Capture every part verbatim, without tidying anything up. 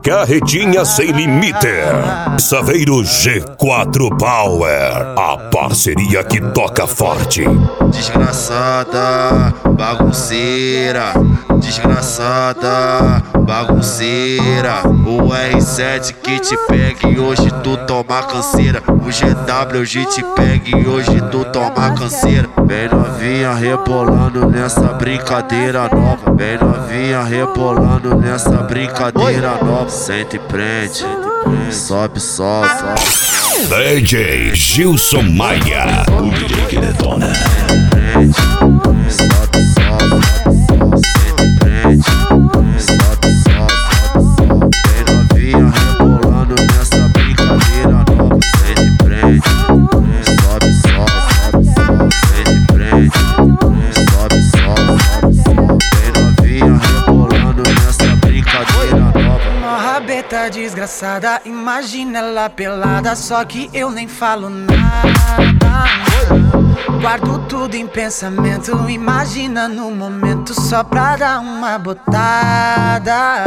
Carretinha sem limite. Saveiro G quatro Power. A parceria que toca forte. Desgraçada, bagunceira. Desgraçada, bagunceira. O R sete que te pega e hoje tu toma canseira. O G W hoje te pega e hoje tu toma canseira. Bem novinha rebolando nessa brincadeira nova. Bem novinha rebolando nessa brincadeira nova. Sente e prende, sobe, sobe, sobe. D J Gilson Maia, o D J que detona. Prende, sobe, sobe, sente e prende, sobe, sobe. Bem novinha rebolando nessa brincadeira nova. Sente e prende, sobe, sobe, sente e prende, sobe, sobe. Bem novinha rebolando nessa brincadeira nova. Rabeta desgraçada, imagina ela pelada, só que eu nem falo nada. Guardo tudo em pensamento, imagina no momento só pra dar uma botada.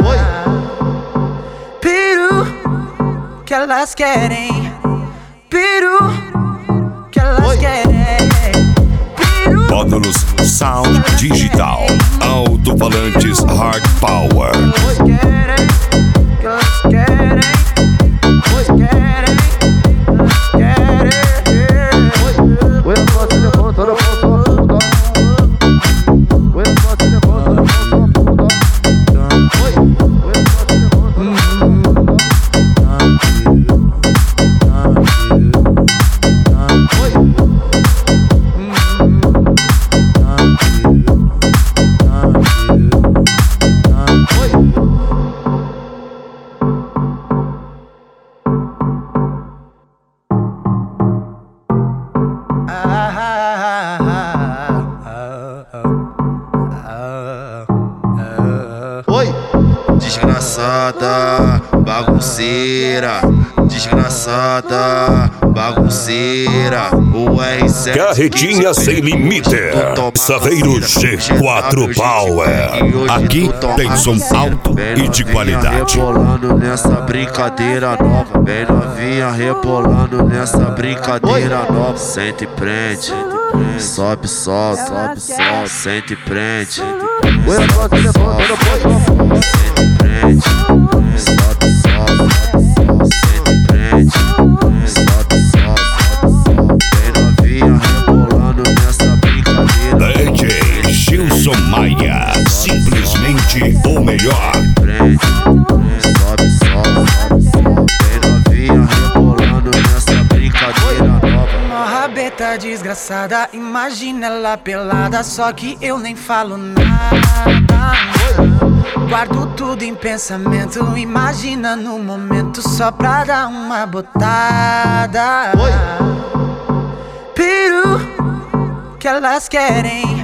Peru que elas querem, peru que elas querem. Peru. Módulos Sound Digital, alto-falantes Hard Power. Elas querem, que elas querem, elas querem, elas querem. Eu posso levantar a puta. Eu posso levantar a puta. Oi, desgraçada, bagunceira. Desgraçada, bagunceira. O R sete Carretinha sem limite. Saveiro G quatro Power. Aqui tem som alto e de qualidade. Rebolando nessa brincadeira nova. Bem novinha rebolando nessa brincadeira nova. Sente e prende, sobe, sobe, sobe, sobe. Sente e prende, Eu posso levantar a puta. sente e prende, sobe, sobe. Sente e prende, sobe, sobe. Bem novinha rebolando nessa brincadeira. D J Gilson Maia, simplesmente o melhor. Prende, sobe, sobe. Bem novinha rebolando nessa brincadeira nova. Rabeta desgraçada, imagina ela pelada, só que eu nem falo nada. Guardo tudo em pensamento, imagina no momento só pra dar uma botada. Peru que elas querem,